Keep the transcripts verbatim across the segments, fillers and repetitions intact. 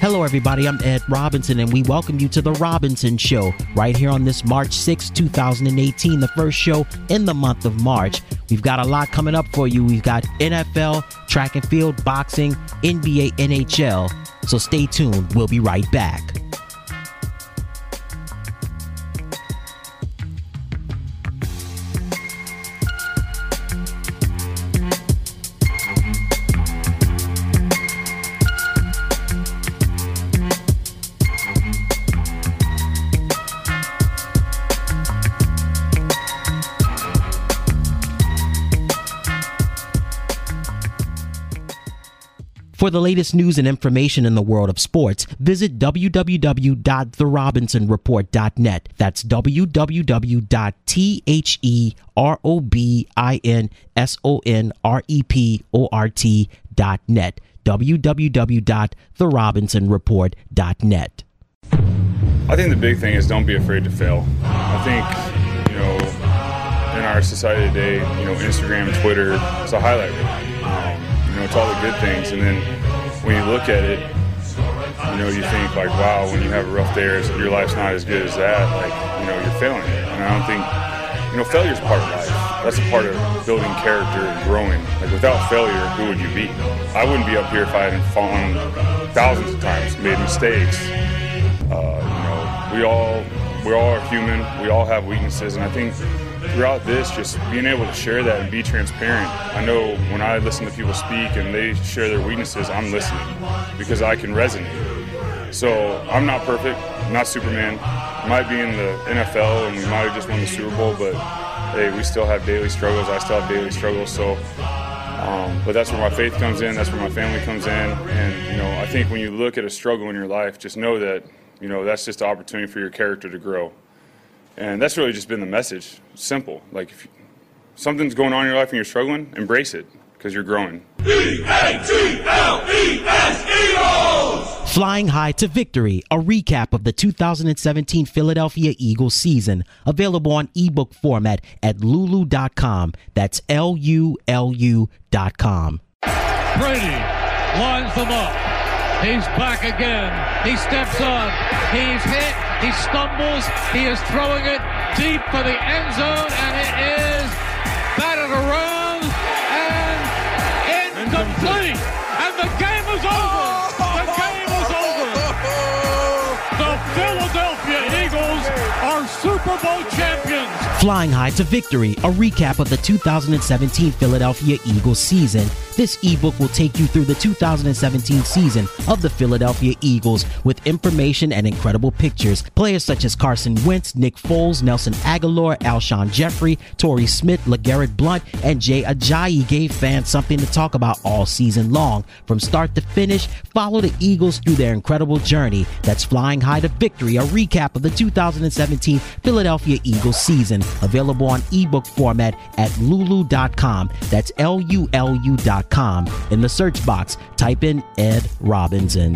Hello, everybody. I'm Ed Robinson, and we welcome you to The Robinson Show right here on this March sixth, twenty eighteen, the first show in the month of March. We've got a lot coming up for you. We've got N F L, track and field, boxing, N B A, N H L. So stay tuned. We'll be right back. For the latest news and information in the world of sports, visit w w w dot the robinson report dot net. That's w w w dot the robinson report dot net. w w w dot the robinson report dot net. I think the big thing is don't be afraid to fail. I think, you know, in our society today, you know, Instagram, Twitter, it's a highlight reel. Um, You know, it's all the good things, and then when you look at it, you know, you think like, wow, when you have a rough day or your life's not as good as that, like, you know, you're failing it. And I don't think, you know, failure's part of life. That's a part of building character and growing. Like, without failure, who would you be? I wouldn't be up here if I hadn't fallen thousands of times, made mistakes. Uh, you know, we all, we all are human. We all have weaknesses, and I think throughout this, just being able to share that and be transparent. I know when I listen to people speak and they share their weaknesses, I'm listening because I can resonate. So I'm not perfect, I'm not Superman. I might be in the N F L and we might have just won the Super Bowl, but hey, we still have daily struggles. I still have daily struggles. So, um, but that's where my faith comes in. That's where my family comes in. And, you know, I think when you look at a struggle in your life, just know that, you know, that's just an opportunity for your character to grow. And that's really just been the message. Simple. Like, if something's going on in your life and you're struggling, embrace it because you're growing. E A G L E S, Eagles! Flying High to Victory, a recap of the two thousand seventeen Philadelphia Eagles season. Available on ebook format at lulu dot com. That's L U L U dot com. Brady lines them up. He's back again. He steps on. He's hit. He stumbles. He is throwing it deep for the end zone, and it is batted around and incomplete. And the game is over. The game is over. The Philadelphia Eagles are Super Bowl champions. Flying High to Victory, a recap of the two thousand seventeen Philadelphia Eagles season. This ebook will take you through the two thousand seventeen season of the Philadelphia Eagles with information and incredible pictures. Players such as Carson Wentz, Nick Foles, Nelson Aguilar, Alshon Jeffrey, Torrey Smith, LeGarrette Blount, and Jay Ajayi gave fans something to talk about all season long. From start to finish, follow the Eagles through their incredible journey. That's Flying High to Victory, a recap of the two thousand seventeen Philadelphia Eagles season. Available on ebook format at lulu dot com. That's L U L U dot com. In the search box, type in Ed Robinson.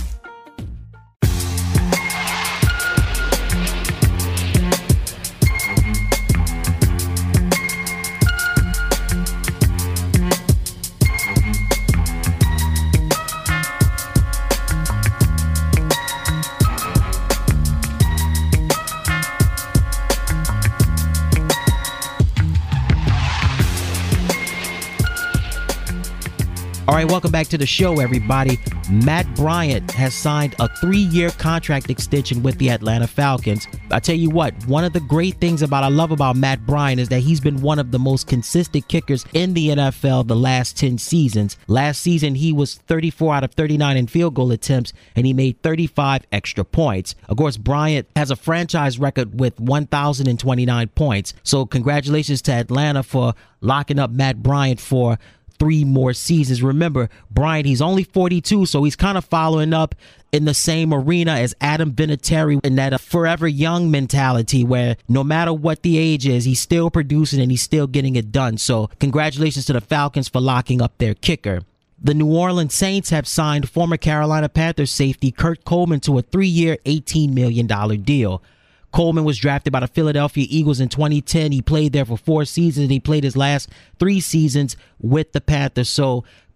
All right, welcome back to the show, everybody. Matt Bryant has signed a three-year contract extension with the Atlanta Falcons. I tell you what, one of the great things about I love about Matt Bryant is that he's been one of the most consistent kickers in the N F L the last ten seasons. Last season, he was thirty-four out of thirty-nine in field goal attempts, and he made thirty-five extra points. Of course, Bryant has a franchise record with one thousand twenty-nine points. So congratulations to Atlanta for locking up Matt Bryant for three more seasons. Remember, Bryant, he's only forty-two, so he's kind of following up in the same arena as Adam Vinatieri in that forever young mentality where no matter what the age is, he's still producing and he's still getting it done. So congratulations to the Falcons for locking up their kicker. The New Orleans Saints have signed former Carolina Panthers safety Kurt Coleman to a three-year, eighteen million dollars deal. Coleman was drafted by the Philadelphia Eagles in twenty ten. He played there for four seasons, and he played his last three seasons with the Panthers. So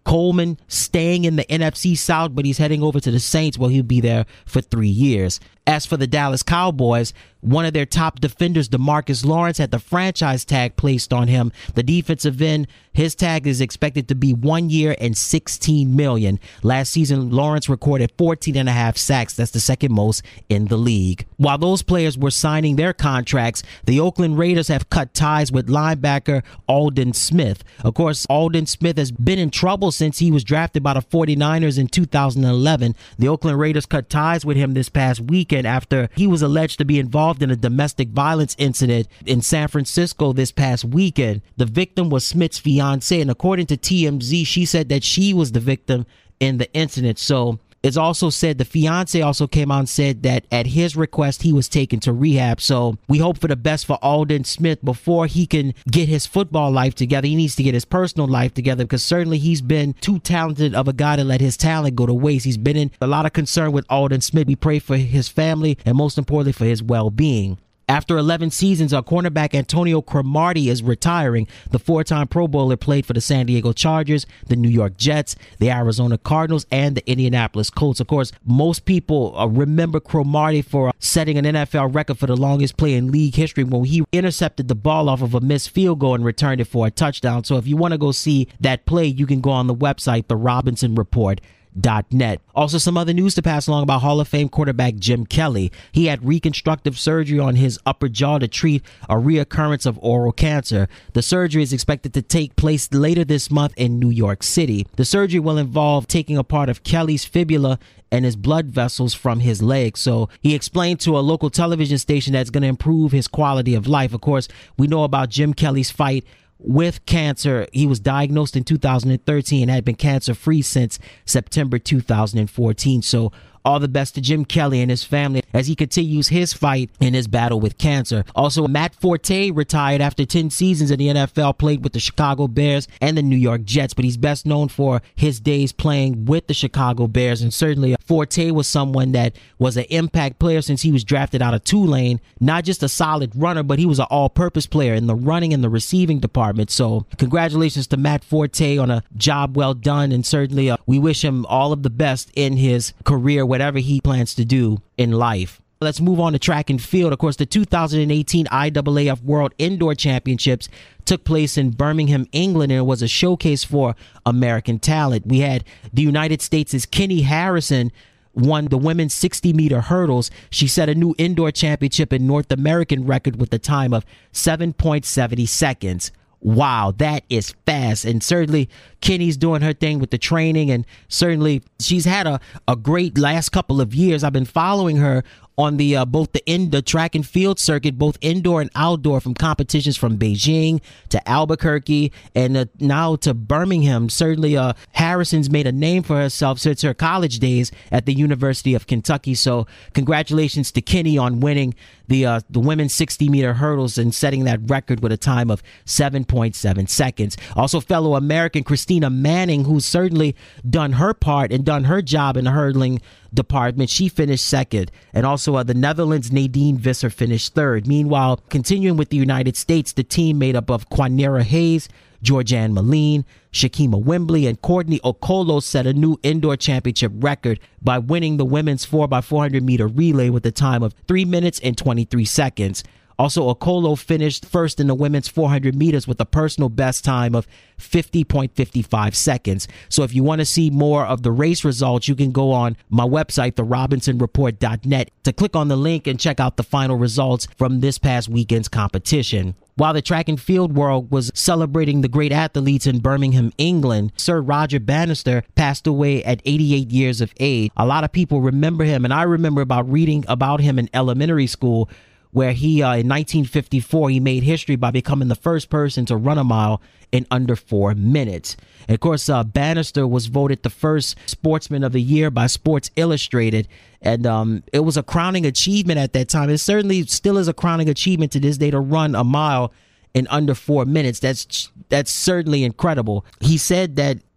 Coleman staying in the N F C South, but he's heading over to the Saints where he'll be there for three years. As for the Dallas Cowboys, one of their top defenders, DeMarcus Lawrence, had the franchise tag placed on him. The defensive end, his tag is expected to be one year and sixteen million dollars. Last season, Lawrence recorded fourteen and a half sacks. That's the second most in the league. While those players were signing their contracts, the Oakland Raiders have cut ties with linebacker Aldon Smith. Of course, Aldon Smith has been in trouble since he was drafted by the forty-niners in two thousand eleven. The Oakland Raiders cut ties with him this past weekend after he was alleged to be involved in a domestic violence incident in San Francisco this past weekend. The victim was Smith's fiance, and according to T M Z, she said that she was the victim in the incident. So it's also said the fiance also came out and said that at his request, he was taken to rehab. So we hope for the best for Aldon Smith before he can get his football life together. He needs to get his personal life together because certainly he's been too talented of a guy to let his talent go to waste. He's been in a lot of concern with Aldon Smith. We pray for his family and most importantly for his well-being. After eleven seasons, our cornerback Antonio Cromartie is retiring. The four-time Pro Bowler played for the San Diego Chargers, the New York Jets, the Arizona Cardinals, and the Indianapolis Colts. Of course, most people uh, remember Cromartie for setting an N F L record for the longest play in league history when he intercepted the ball off of a missed field goal and returned it for a touchdown. So if you want to go see that play, you can go on the website, the Robinson Report dot net. Also, some other news to pass along about Hall of Fame quarterback Jim Kelly. He had reconstructive surgery on his upper jaw to treat a reoccurrence of oral cancer. The surgery is expected to take place later this month in New York City. The surgery will involve taking a part of Kelly's fibula and his blood vessels from his legs. So he explained to a local television station that's going to improve his quality of life. Of course, we know about Jim Kelly's fight with cancer. He was diagnosed in two thousand thirteen and had been cancer-free since September two thousand fourteen. So all the best to Jim Kelly and his family as he continues his fight in his battle with cancer. Also, Matt Forte retired after ten seasons in the N F L, played with the Chicago Bears and the New York Jets, but he's best known for his days playing with the Chicago Bears. And certainly Forte was someone that was an impact player since he was drafted out of Tulane. Not just a solid runner, but he was an all-purpose player in the running and the receiving department. So congratulations to Matt Forte on a job well done, and certainly uh, we wish him all of the best in his career, whatever he plans to do in life. Let's move on to track and field. Of course, the two thousand eighteen I A A F World Indoor Championships took place in Birmingham, England, and it was a showcase for American talent. We had the United States' Kenny Harrison won the women's sixty meter hurdles. She set a new indoor championship and North American record with a time of seven point seven zero seconds. Wow, that is fast. And certainly Kenny's doing her thing with the training, and certainly she's had a, a great last couple of years. I've been following her on the uh, both the in the track and field circuit, both indoor and outdoor, from competitions from Beijing to Albuquerque and uh, now to Birmingham. Certainly uh, Harrison's made a name for herself since her college days at the University of Kentucky. So congratulations to Kenny on winning the uh, the women's sixty meter hurdles and setting that record with a time of seven point seven seconds. Also, fellow American Christina Manning, who's certainly done her part and done her job in the hurdling department, she finished second. And also uh, the Netherlands' Nadine Visser finished third. Meanwhile, continuing with the United States, the team made up of Quanera Hayes, Georgianne Moline, Shakima Wembley, and Courtney Okolo set a new indoor championship record by winning the women's four by four hundred meter relay with a time of three minutes and twenty-three seconds. Also, Okolo finished first in the women's four hundred meters with a personal best time of fifty point five five seconds. So if you want to see more of the race results, you can go on my website, the Robinson Report dot net, to click on the link and check out the final results from this past weekend's competition. While the track and field world was celebrating the great athletes in Birmingham, England, Sir Roger Bannister passed away at eighty-eight years of age. A lot of people remember him, and I remember about reading about him in elementary school, where he, uh, in nineteen fifty-four, he made history by becoming the first person to run a mile in under four minutes. And of course, uh, Bannister was voted the first sportsman of the year by Sports Illustrated. And um, it was a crowning achievement at that time. It certainly still is a crowning achievement to this day to run a mile in under four minutes. That's that's certainly incredible. He said that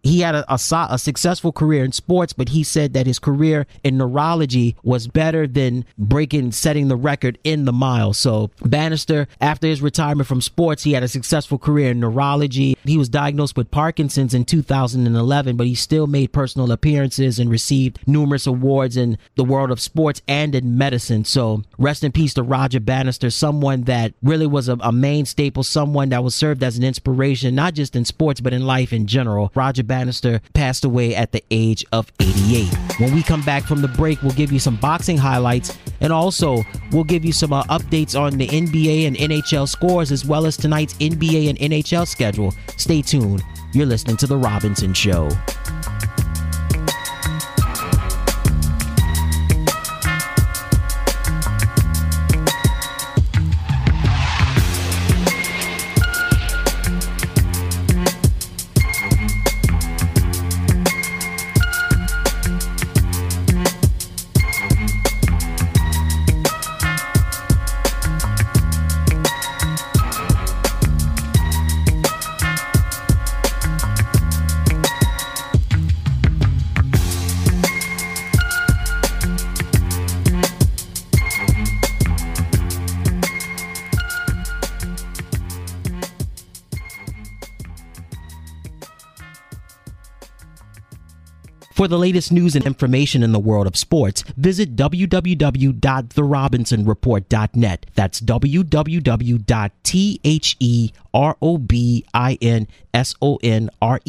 he had a, a, a successful career in sports, but he said that his career in neurology was better than breaking, setting the record in the mile. So Bannister, after his retirement from sports, he had a successful career in neurology. He was diagnosed with Parkinson's in two thousand eleven, but he still made personal appearances and received numerous awards in the world of sports and in medicine. So rest in peace to Roger Bannister, someone that really was a, a main staple, someone that was served as an inspiration, not just in sports, but in life in general. Roger Bannister passed away at the age of eighty-eight. When we come back from the break, we'll give you some boxing highlights, and also we'll give you some uh, updates on the N B A and N H L scores, as well as tonight's N B A and N H L schedule. Stay tuned. You're listening to The Robinson Show. For the latest news and information in the world of sports, visit w w w dot the robinson report dot net. That's w w w dot the robinson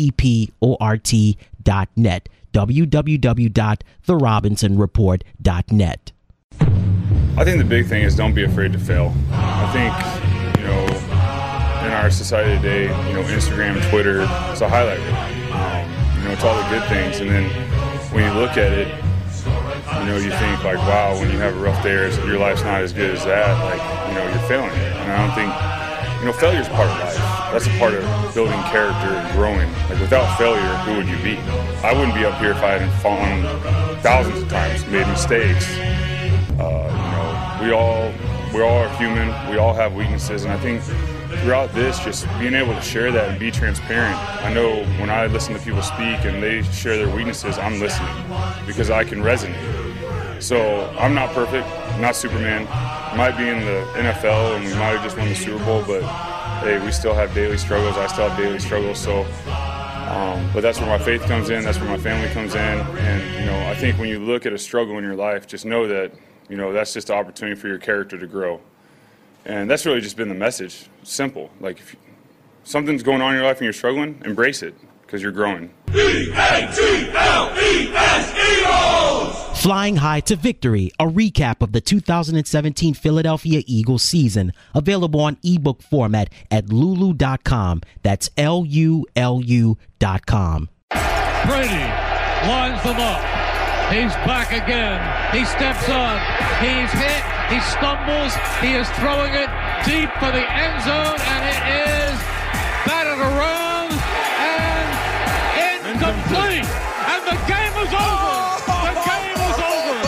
report dot net. w w w dot the robinson report dot net. I think the big thing is don't be afraid to fail. I think, you know, in our society today, you know, Instagram, Twitter, it's a highlight reel. Um, you know, it's all the good things, and then when you look at it, you know, you think like, wow, when you have a rough day or your life's not as good as that, like, you know, you're failing it. And I don't think, you know, failure's part of life. That's a part of building character and growing. Like, without failure, who would you be? I wouldn't be up here if I hadn't fallen thousands of times, made mistakes. Uh, you know, we all, we all are human. We all have weaknesses, and I think throughout this, just being able to share that and be transparent. I know when I listen to people speak and they share their weaknesses, I'm listening because I can resonate. So I'm not perfect, I'm not Superman. Might be in the N F L and we might have just won the Super Bowl, but hey, we still have daily struggles. I still have daily struggles. So, um, but that's where my faith comes in. That's where my family comes in. And you know, I think when you look at a struggle in your life, just know that, you know, that's just an opportunity for your character to grow. And that's really just been the message. Simple. Like, if something's going on in your life and you're struggling, embrace it, because you're growing. E A T L E S, Eagles! Flying High to Victory, a recap of the two thousand seventeen Philadelphia Eagles season, available on ebook format at lulu dot com. That's L U L U dot com. Brady lines them up. He's back again. He steps on. He's hit. He stumbles. He is throwing it deep for the end zone, and it is batted around and incomplete. And the game is over. The game is over.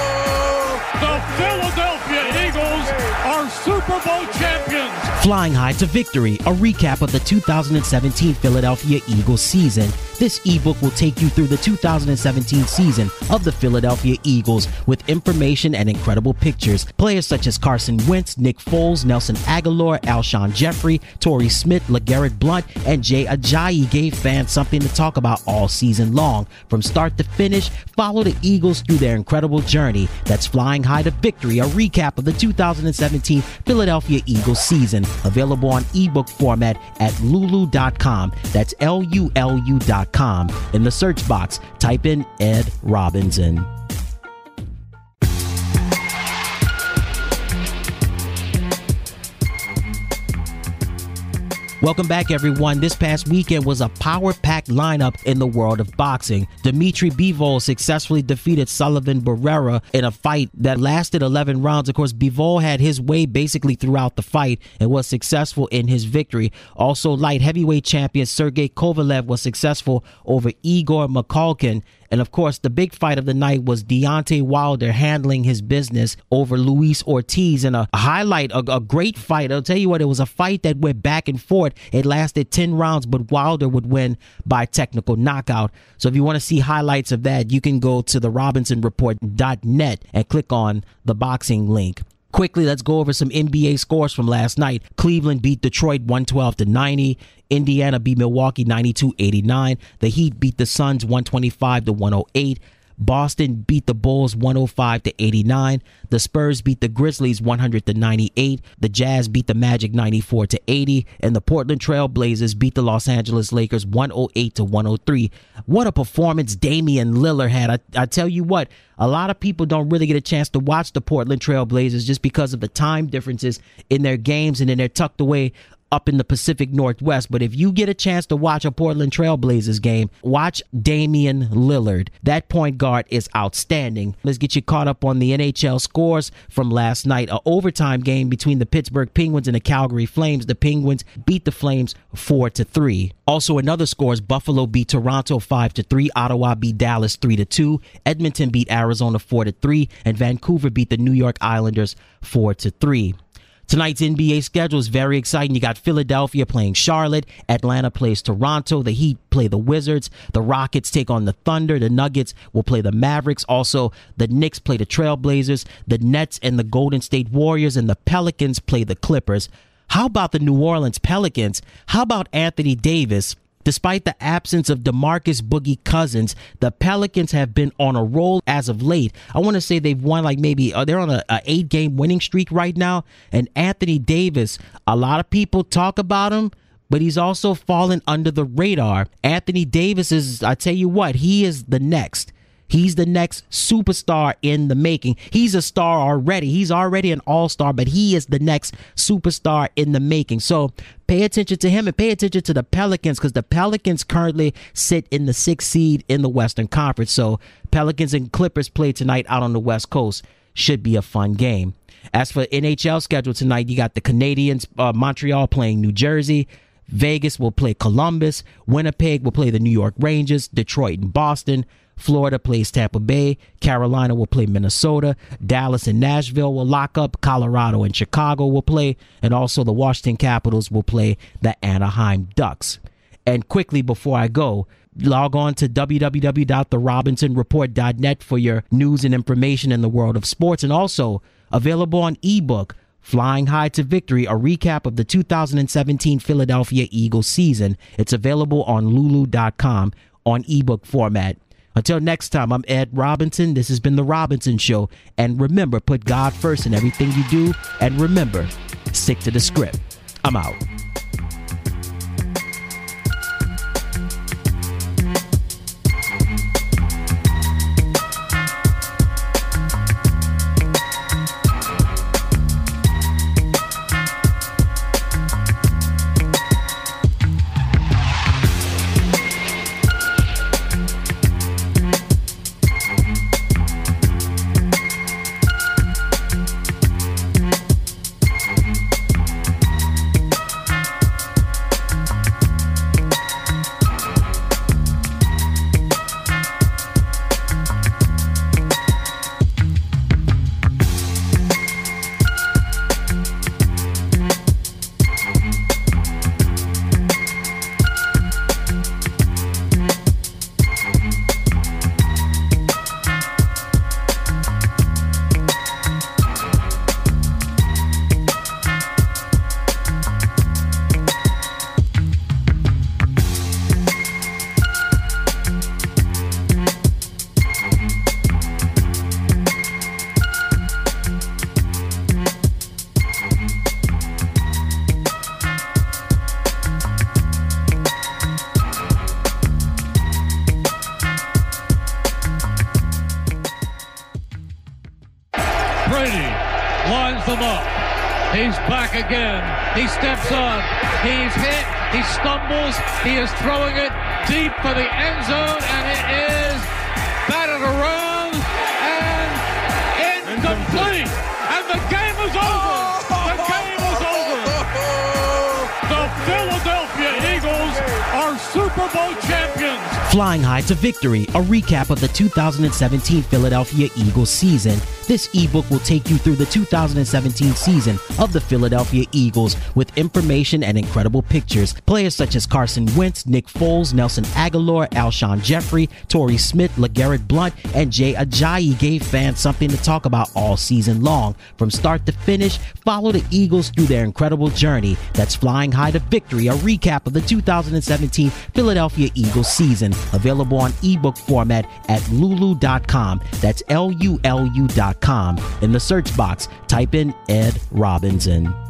The Philadelphia Eagles are Super Bowl champions. Flying High to Victory, a recap of the two thousand seventeen Philadelphia Eagles season. This ebook will take you through the two thousand seventeen season of the Philadelphia Eagles with information and incredible pictures. Players such as Carson Wentz, Nick Foles, Nelson Aguilar, Alshon Jeffrey, Torrey Smith, LeGarrette Blount, and Jay Ajayi gave fans something to talk about all season long. From start to finish, follow the Eagles through their incredible journey. That's Flying High to Victory, a recap of the two thousand seventeen Philadelphia Eagles season, available on ebook format at lulu dot com. That's L U L U dot com. In the search box, type in Ed Robinson. Welcome back, everyone. This past weekend was a power-packed lineup in the world of boxing. Dimitri Bivol successfully defeated Sullivan Barrera in a fight that lasted eleven rounds. Of course, Bivol had his way basically throughout the fight and was successful in his victory. Also, light heavyweight champion Sergey Kovalev was successful over Igor Mikhalkin. And of course, the big fight of the night was Deontay Wilder handling his business over Luis Ortiz in a highlight, a, a great fight. I'll tell you what, it was a fight that went back and forth. It lasted ten rounds, but Wilder would win by technical knockout. So if you want to see highlights of that, you can go to the robinson report dot net and click on the boxing link. Quickly, let's go over some N B A scores from last night. Cleveland beat Detroit one twelve to ninety. Indiana beat Milwaukee ninety-two eighty-nine. The Heat beat the Suns one twenty-five to one oh eight. Boston beat the Bulls one oh five to eighty-nine. The Spurs beat the Grizzlies one hundred to ninety-eight. The Jazz beat the Magic ninety-four to eighty. And the Portland Trail Blazers beat the Los Angeles Lakers one oh eight to one oh three. What a performance Damian Lillard had. I, I tell you what, a lot of people don't really get a chance to watch the Portland Trail Blazers just because of the time differences in their games, and then they're tucked away up in the Pacific Northwest. But if you get a chance to watch a Portland Trail Blazers game, watch Damian Lillard. That point guard is outstanding. Let's get you caught up on the N H L scores from last night. An overtime game between the Pittsburgh Penguins and the Calgary Flames. The Penguins beat the Flames four to three. Also, another scores: Buffalo beat Toronto five to three. Ottawa beat Dallas three to two. Edmonton beat Arizona four to three. And Vancouver beat the New York Islanders four to three. Tonight's N B A schedule is very exciting. You got Philadelphia playing Charlotte. Atlanta plays Toronto. The Heat play the Wizards. The Rockets take on the Thunder. The Nuggets will play the Mavericks. Also, the Knicks play the Trailblazers. The Nets and the Golden State Warriors, and the Pelicans play the Clippers. How about the New Orleans Pelicans? How about Anthony Davis? Despite the absence of DeMarcus Boogie Cousins, the Pelicans have been on a roll as of late. I want to say they've won like maybe, uh, they're on a, a eight-game winning streak right now. And Anthony Davis, a lot of people talk about him, but he's also fallen under the radar. Anthony Davis is, I tell you what, he is the next. He's the next superstar in the making. He's a star already. He's already an all-star, but he is the next superstar in the making. So pay attention to him and pay attention to the Pelicans, because the Pelicans currently sit in the sixth seed in the Western Conference. So Pelicans and Clippers play tonight out on the West Coast. Should be a fun game. As for N H L schedule tonight, you got the Canadiens, uh, Montreal playing New Jersey. Vegas will play Columbus. Winnipeg will play the New York Rangers. Detroit and Boston. Florida plays Tampa Bay. Carolina will play Minnesota. Dallas and Nashville will lock up. Colorado and Chicago will play. And also the Washington Capitals will play the Anaheim Ducks. And quickly before I go, log on to w w w dot the robinson report dot net for your news and information in the world of sports. And also available on ebook, Flying High to Victory, a recap of the two thousand seventeen Philadelphia Eagles season. It's available on lulu dot com on ebook format. Until next time, I'm Ed Robinson. This has been The Robinson Show. And remember, put God first in everything you do. And remember, stick to the script. I'm out. Brady lines them up. He's back again. He steps on. He's hit. He stumbles. He is throwing it deep for the end zone, and it is batted around and incomplete. And the game is over. The game is over. The Philadelphia Eagles are super. Super Bowl champions. Flying High to Victory, a recap of the two thousand seventeen Philadelphia Eagles season. This ebook will take you through the two thousand seventeen season of the Philadelphia Eagles with information and incredible pictures. Players such as Carson Wentz, Nick Foles, Nelson Aguilar, Alshon Jeffrey, Torrey Smith, LeGarrette Blount, and Jay Ajayi gave fans something to talk about all season long. From start to finish, follow the Eagles through their incredible journey. That's Flying High to Victory, a recap of the two thousand seventeen Philadelphia Eagles season. Available on ebook format at lulu dot com. That's L U L U dot com. In the search box, type in Ed Robinson.